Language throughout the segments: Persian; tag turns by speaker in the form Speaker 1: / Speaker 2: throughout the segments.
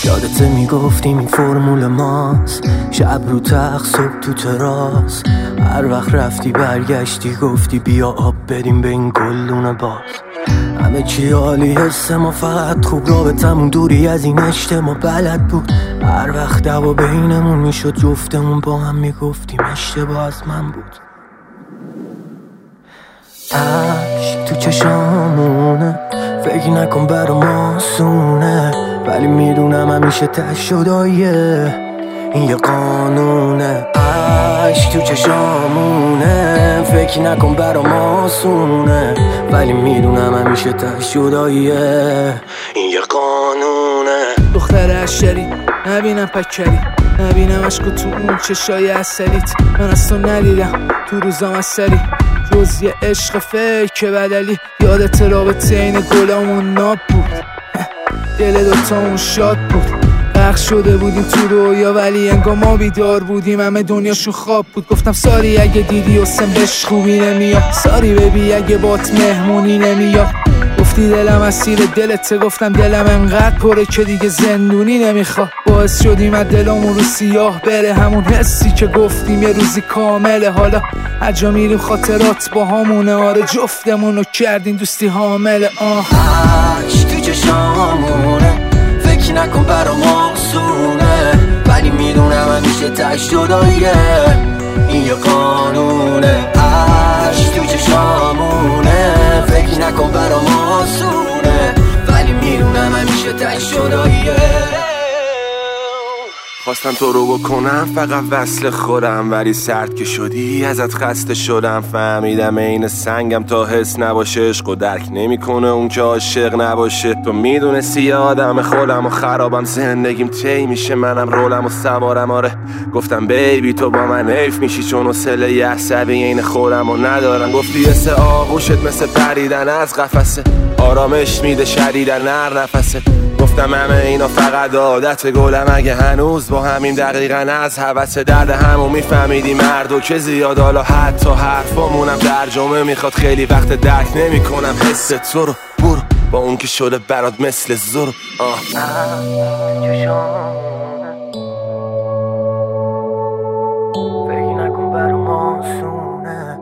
Speaker 1: یادت میگفتیم این فرمول ماست، شب رو تخت صبح تو تراس. هر وقت رفتی برگشتی گفتی بیا آب بریم به این گلدون باز. همه چی عالی، حس ما فقط خوب، رابطمون دوری از این اجتماع بلد بود. هر وقت دعوا بینمون میشد جفتمون با هم میگفتیم اشتباه از من بود. عشق تو چشامونه، فکر نکن برام آسونه، ولی میدونم همیشه ته شداییه، این یه قانونه. عشق تو چشامونه، فکر نکن برام آسونه، ولی میدونم همیشه ته شداییه، این یه قانونه.
Speaker 2: دختر عشری نبینم پکری، نبینم عشق تو اون چشای اصلیت. من از تو ندیدم تو روزام اثری، جز یه عشق فیک بدلی. یادت رابطه این گلامون ناب بود، دل دوتامون شاد بود. پخش شده بودیم تو رویا ولی انگار ما بیدار بودیم، همه دنیاشو خواب بود. گفتم ساری اگه دیدی حسن بهش خوبی نمیاد، ساری ببی اگه بات مهمونی نمیاد. گفتی دلم اسیر دلته، گفتم دلم انقدر پره که دیگه زندونی نمیخواد. باعث شدیم از دلمون رو سیاه بره همون حسی که گفتیم یه روزی کامله. حالا هرجا میریم خاطرات با همونه، آره جفتمونو کردیم دوستی حامله.
Speaker 1: عشق تو چشامونه، فکر نکن برام آسونه، ولی میدونم همیشه ته شداییه، این یه قانونه. عشق تو چشامونه، فکر نکن برام آسونه، ولی میدونم همیشه ته شداییه.
Speaker 3: خواستم تو رو بکنم فقط وصل خودم، ولی سرد که شدی ازت خسته شدم. فهمیدم این سنگم تا حس نباشه، عشق و درک نمیکنه اون که عاشق نباشه. تو میدونستی آدم خودم و خرابم، زندگیم طی میشه منم رولم و سوارم. آره گفتم بیبی تو با من حیف میشی، چون حوصله یه عصبی این خودم و ندارم. گفتی مثل آغوشت مثل پریدن از قفسه، آرامش میده شدیدن نر نفسه. گفتم همه اینا فقط عادت گلم، اگه هنوز با همین دقیقاً از هوس درد همو میفهمیدی مردو که زیاد. حالا حتی حرفامونم ترجمه میخواد، خیلی وقت درک نمیکنم حس تو رو. برو با اون که شده برات مثل زور.
Speaker 1: فکر نکن برام آسونه،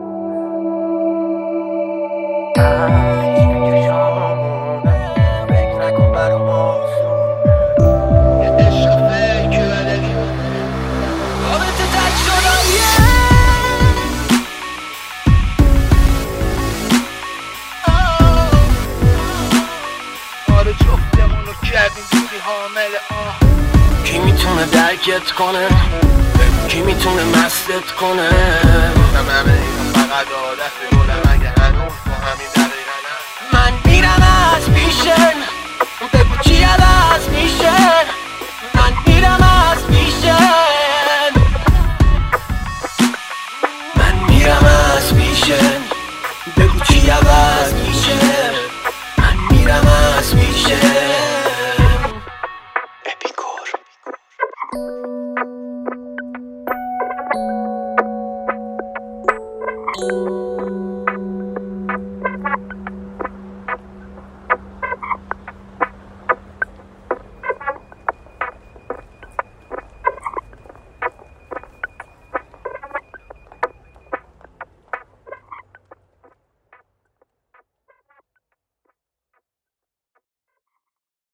Speaker 2: جفتمونو کردیم دوستی حامله.
Speaker 1: کی میتونه درکت کنه، کی میتونه مستت کنه.
Speaker 3: گفتم همه اینا فقط عادت گلم، اگه هنوز با همین دقیقاً
Speaker 1: من میرم از پیشن، بگو چی عوض میشه. من میرم از پیشن، من میرم از پیشن، بگو چی عوض میشه. من میرم از پیشن. اپیکور